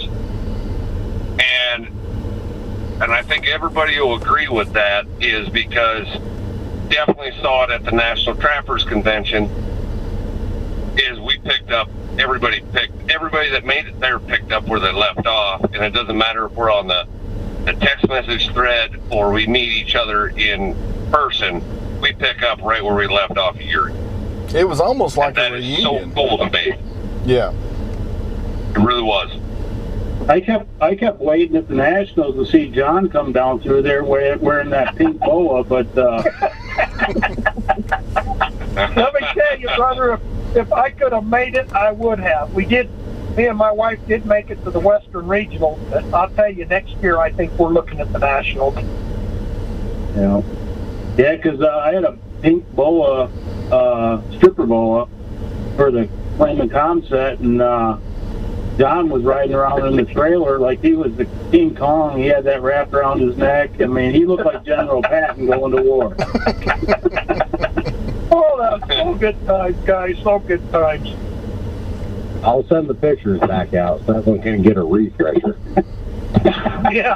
And and I think everybody will agree with that, is because definitely saw it at the National Trappers Convention, is we picked up, everybody picked, everybody that made it there picked up where they left off. And it doesn't matter if we're on the the text message thread or we meet each other in person, we pick up right where we left off a year ago. It was almost like and a that reunion. is so cool to me. Yeah. It really was. I kept I kept waiting at the Nationals to see John come down through there wearing, wearing that pink boa, but uh... Let me tell you, brother, if, if I could have made it, I would have. We did. Me and my wife did make it to the Western Regional, but I'll tell you, next year I think we're looking at the Nationals. Yeah, yeah, because uh, I had a pink boa, uh, stripper boa, for the Flamin' Tom set, and uh, John was riding around in the trailer like he was the King Kong. He had that wrapped around his neck. I mean, he looked like General Patton going to war. Oh, that was so good times, guys, so good times. I'll send the pictures back out so everyone can get a refresher. Yeah.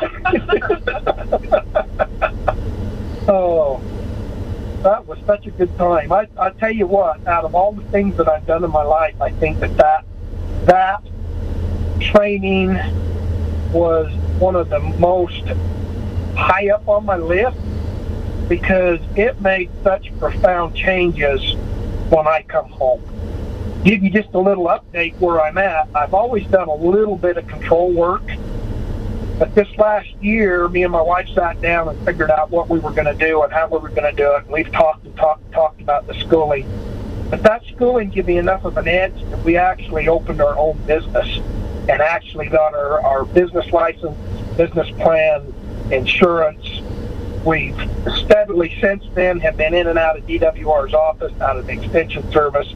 Oh, that was such a good time. I I tell you what, out of all the things that I've done in my life, I think that that, that training was one of the most high up on my list, because it made such profound changes when I come home. Give you just a little update where I'm at. I've always done a little bit of control work, but this last year, me and my wife sat down and figured out what we were going to do and how we were going to do it. And we've talked and talked and talked about the schooling. But that schooling gave me enough of an edge that we actually opened our own business and actually got our, our business license, business plan, insurance. We've steadily since then have been in and out of D W R's office, out of the extension service.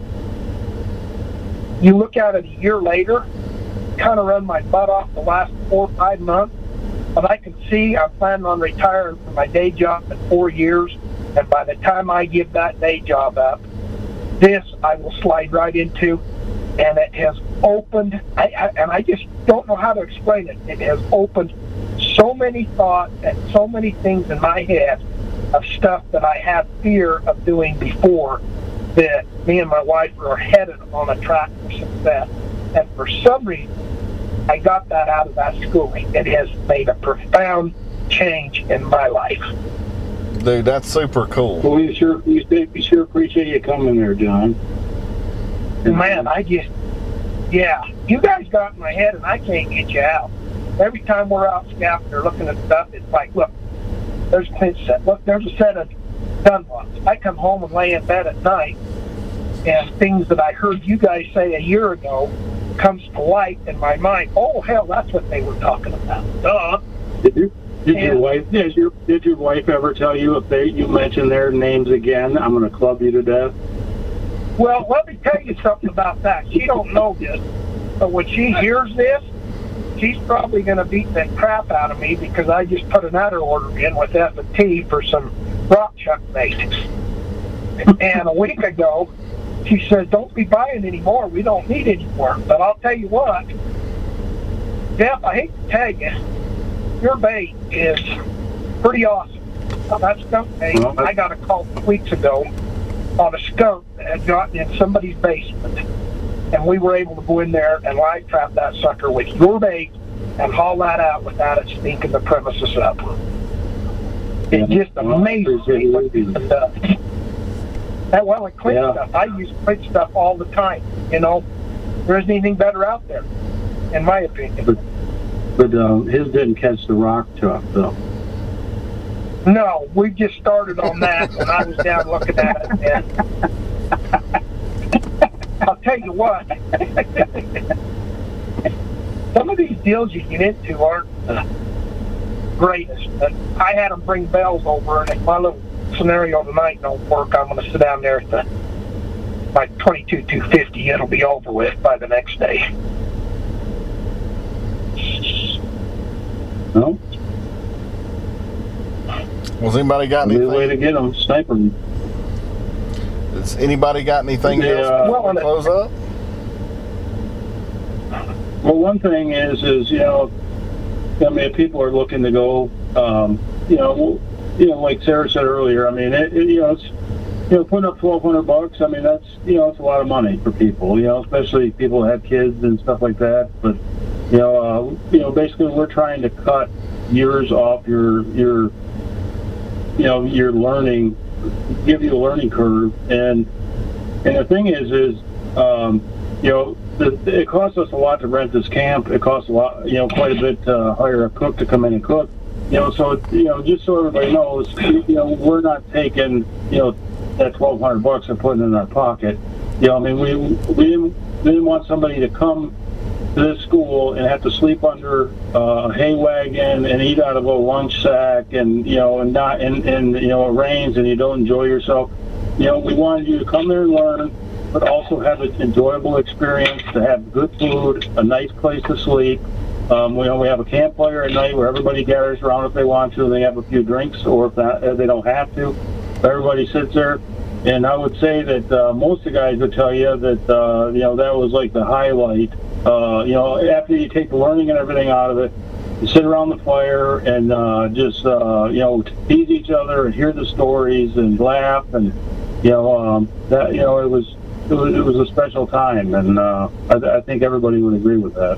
You look at it a year later, kind of run my butt off the last four or five months, but I can see I'm planning on retiring from my day job in four years, and by the time I give that day job up, this I will slide right into, and it has opened, I, I, and I just don't know how to explain it, it has opened so many thoughts and so many things in my head of stuff that I had fear of doing before, that me and my wife are headed on a track for success. And for some reason, I got that out of that schooling. It has made a profound change in my life. Dude, that's super cool. Well, we sure we, we sure appreciate you coming there, John. Man, I just, yeah, you guys got in my head and I can't get you out. Every time we're out scouting or looking at stuff, it's like, look, there's a pinch set. Look, there's a set of Dunlops. I come home and lay in bed at night, and things that I heard you guys say a year ago comes to light in my mind. Oh, hell, that's what they were talking about. Duh. Did you? Did your And- wife? Did your Did your wife ever tell you if they you mention their names again, I'm going to club you to death? Well, let me tell you something about that. She don't know this, but when she hears this, she's probably going to beat the crap out of me because I just put another order in with F and T for some rock chuck bait. And a week ago, she said, don't be buying any more. We don't need any more. But I'll tell you what, Jeff, I hate to tell you, your bait is pretty awesome. That skunk bait, well, I got a call two weeks ago on a skunk that had gotten in somebody's basement. And we were able to go in there and live trap that sucker with your bait and haul that out without it stinking the premises up. It's just amazing what this does. That well, it clean yeah. stuff. I use clean stuff all the time. You know, there isn't anything better out there, in my opinion. But, but uh, his didn't catch the rock chuck, though. No, we just started on that when I was down looking at it. And I'll tell you what, some of these deals you get into aren't the greatest. But I had them bring bells over, and if my little scenario tonight don't work, I'm going to sit down there at the like twenty-two two fifty. It'll be over with by the next day. No. Has anybody got anything? Way to get them, sniper. Has anybody got anything yeah. else well, to close up? Well, one thing is, is you know, I mean, if people are looking to go, um, you know, you know, like Sarah said earlier, I mean, it, it, you know, it's, you know, putting up twelve hundred bucks. I mean, that's, you know, it's a lot of money for people. You know, especially people that have kids and stuff like that. But you know, uh, you know, basically, we're trying to cut years off your your, you know, your learning, give you a learning curve. And and the thing is, is um, you know, the, it costs us a lot to rent this camp. It costs a lot, you know, quite a bit to hire a cook to come in and cook. You know, so, you know, just so everybody knows, you know, we're not taking, you know, that twelve hundred bucks and putting it in our pocket. You know, I mean, we we didn't, we didn't want somebody to come to this school and have to sleep under uh, a hay wagon and eat out of a lunch sack, and you know, and not, and, and you know, it rains and you don't enjoy yourself. You know, we wanted you to come there and learn, but also have an enjoyable experience, to have good food, a nice place to sleep. Um, we, you know, we have a campfire at night where everybody gathers around if they want to. They have a few drinks, or if, not, if they don't have to. Everybody sits there. And I would say that uh, most of the guys would tell you that, uh, you know, that was like the highlight. Uh, you know, after you take the learning and everything out of it, you sit around the fire and uh, just, uh, you know, tease each other and hear the stories and laugh. And, you know, um, that, you know, it was, it was, it was a special time. And uh, I, I think everybody would agree with that.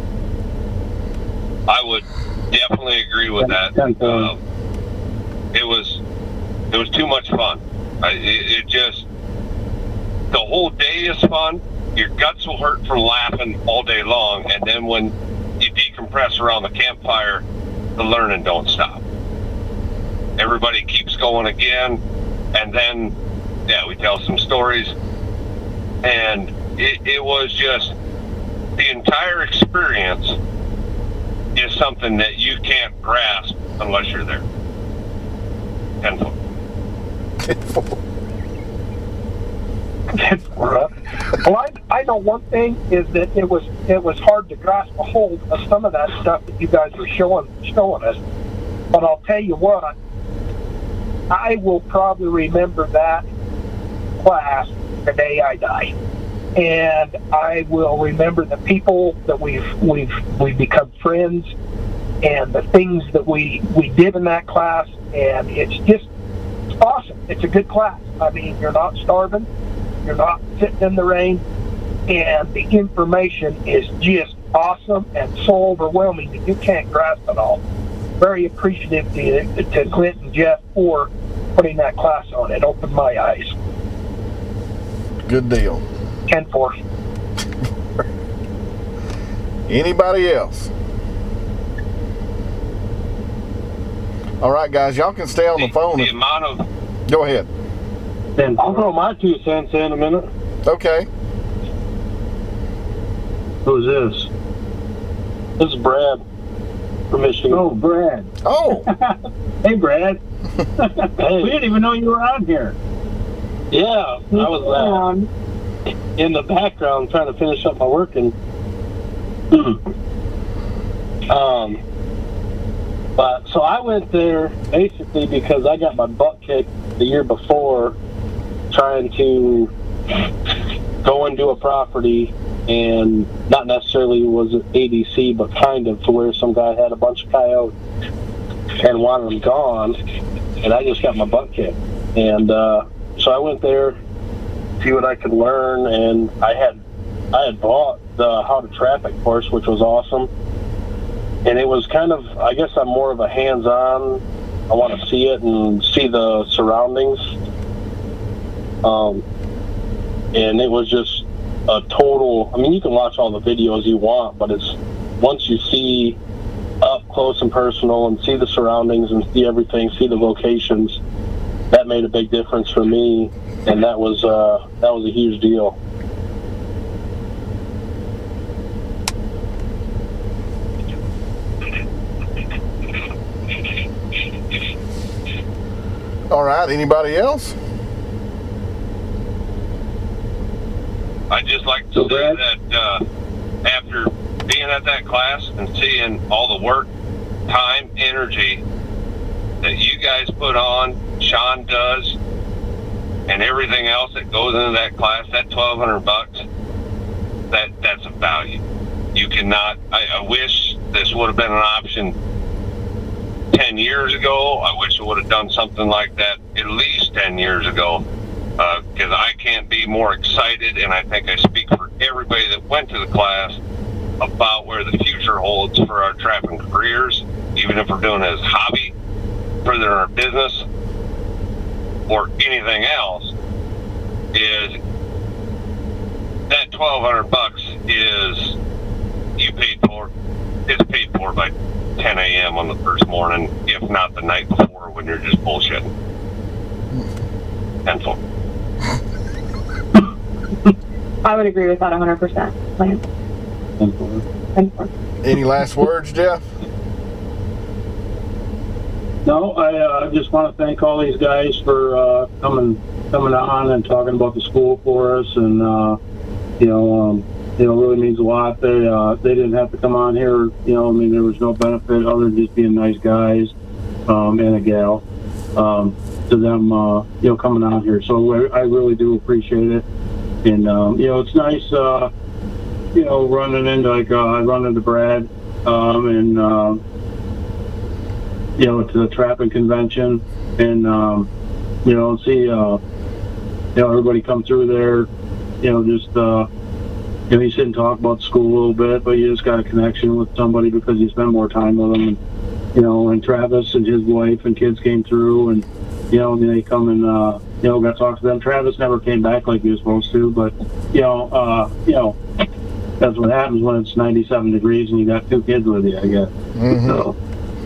I would definitely agree with that. Uh, it was it was too much fun. I, it, it just, the whole day is fun. Your guts will hurt from laughing all day long, and then when you decompress around the campfire, the learning don't stop. Everybody keeps going again, and then, yeah, we tell some stories, and it, it was just, the entire experience is something that you can't grasp unless you're there. Tenfold. Tenfold. Well, I, I know one thing is that it was it was hard to grasp a hold of some of that stuff that you guys were showing showing us. But I'll tell you what, I will probably remember that class the day I die. And I will remember the people that we've we've we've become friends, and the things that we we did in that class. And it's just it's awesome. It's a good class. I mean, you're not starving, you're not sitting in the rain, and the information is just awesome and so overwhelming that you can't grasp it all. Very appreciative to, to Clint and Jeff for putting that class on. It opened my eyes. Good deal. ten four. Anybody else? All right, guys, y'all can stay on the, the phone. The amount of... Go ahead. Then I'll throw my two cents in a minute. Okay. Who's this? This is Brad from Michigan. Oh, Brad. Oh. Hey, Brad. Hey. We didn't even know you were on here. Yeah, I was uh, in the background trying to finish up my work, and um, but so I went there basically because I got my butt kicked the year before trying to go into a property, and not necessarily was it A D C, but kind of to where some guy had a bunch of coyotes and wanted them gone, and I just got my butt kicked. And uh, so I went there, see what I could learn, and I had I had bought the How to Traffic course, which was awesome. And it was kind of, I guess I'm more of a hands-on. I want to see it and see the surroundings. Um, and it was just a total, I mean, you can watch all the videos you want, but it's once you see up close and personal and see the surroundings and see everything, see the locations, that made a big difference for me, and that was uh, that was a huge deal. All right, anybody else? I'd just like to So, say Brad? that uh, after being at that class and seeing all the work, time, energy that you guys put on, Sean does, and everything else that goes into that class, that twelve hundred bucks, that that's a value. You cannot, I, I wish this would have been an option ten years ago. I wish I would have done something like that at least ten years ago, because uh, I can't be more excited, and I think I speak for everybody that went to the class about where the future holds for our trapping careers, even if we're doing it as a hobby, further in our business, or anything else, is that twelve hundred bucks is you paid for. It's paid for by ten a.m. on the first morning, if not the night before when you're just bullshitting. And so. I would agree with that one hundred percent. Lance. Any last words, Jeff? No, I uh, just want to thank all these guys for uh, coming coming on and talking about the school for us, and uh, you know, um, you know, it really means a lot. They uh, they didn't have to come on here. You know, I mean, there was no benefit other than just being nice guys um, and a gal um, to them. Uh, you know, coming on here. So I, I really do appreciate it, and um, you know, it's nice. Uh, you know, running into like uh, I run into Brad um, and. Uh, you know, to the trapping convention, and, um, you know, see, uh, you know, everybody come through there, you know, just, uh, you know, you sit and talk about school a little bit, but you just got a connection with somebody because you spend more time with them, and, you know, and Travis and his wife and kids came through, and, you know, and they come and, uh, you know, got to talk to them. Travis never came back like he was supposed to, but, you know, uh, you know, that's what happens when it's ninety-seven degrees and you got two kids with you, I guess. Mm-hmm. So.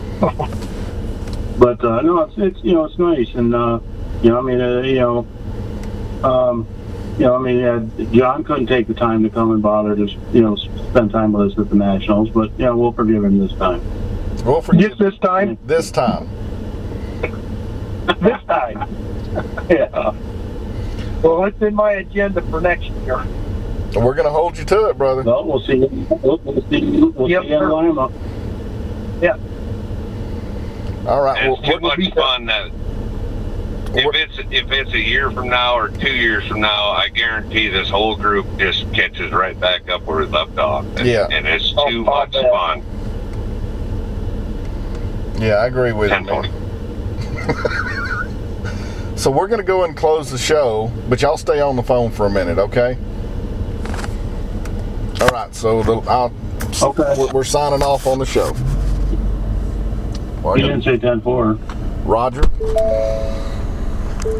But uh, no, it's, it's you know it's nice, and uh, you know I mean uh, you know um, you know I mean uh, John couldn't take the time to come and bother to you know spend time with us at the Nationals, but yeah, we'll forgive him this time. We'll forgive Just this time? This time. This time. Yeah. Well, it's in my agenda for next year. We're going to hold you to it, brother. Well, we'll see. We'll, we'll see. We'll Yep, see you in sir. Lima. Yeah. All right. And it's Well, too much fun that if What- it's if it's a year from now or two years from now, I guarantee this whole group just catches right back up where we left off. And, Yeah. and it's Oh, too oh, much yeah. fun. yeah, I agree with you, Tenfold. man. So we're going to go and close the show, but y'all stay on the phone for a minute, okay? All right. So the, I'll, Okay. we're, we're signing off on the show. You didn't say ten four. Roger.